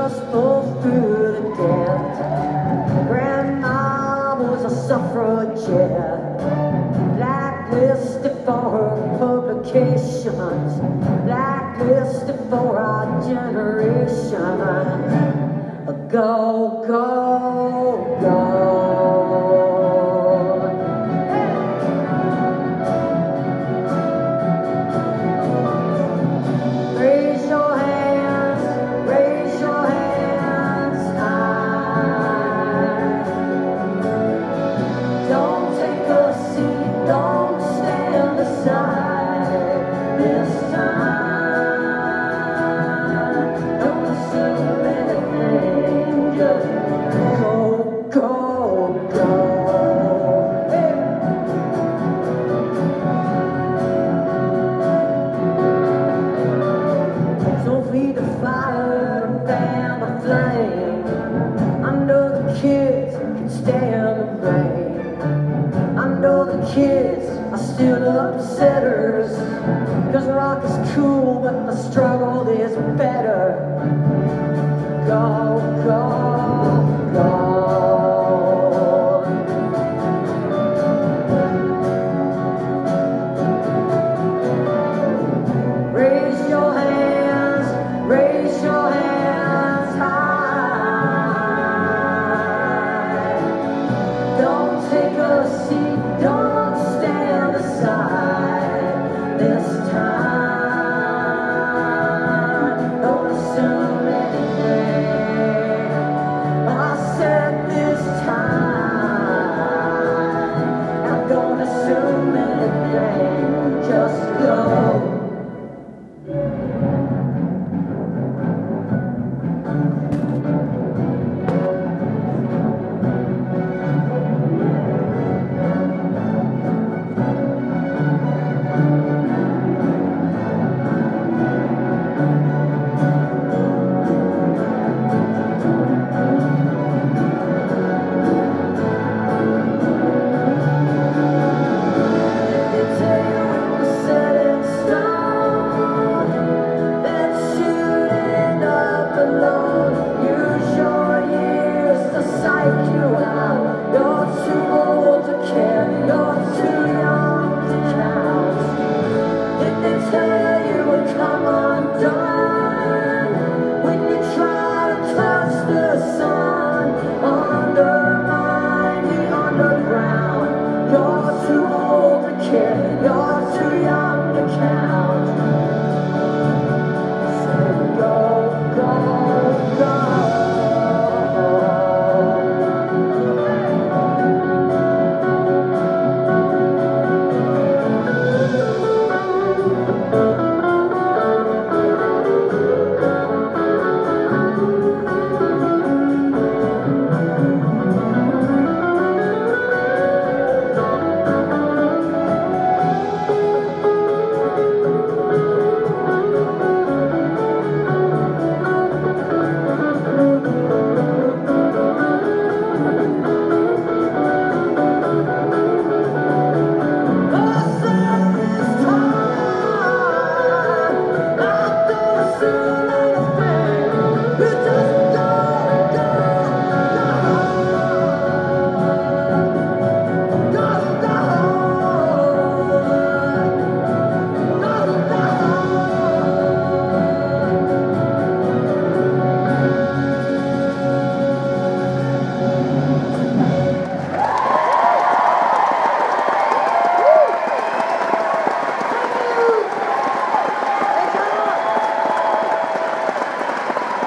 us both through the debt. Grandma was a suffragette, blacklisted for her publications, blacklisted for our generation. Go, go, go. Raise your hands, raise your hands high. Don't take a seat, don't stand aside this time. Don't assume anything, just go, go, go. Hey. So feed the fire and fan the flame. I know the kids can stand the rain. I know the kids are still upsetters, 'cause rock is cool but the struggle is better. Go, go.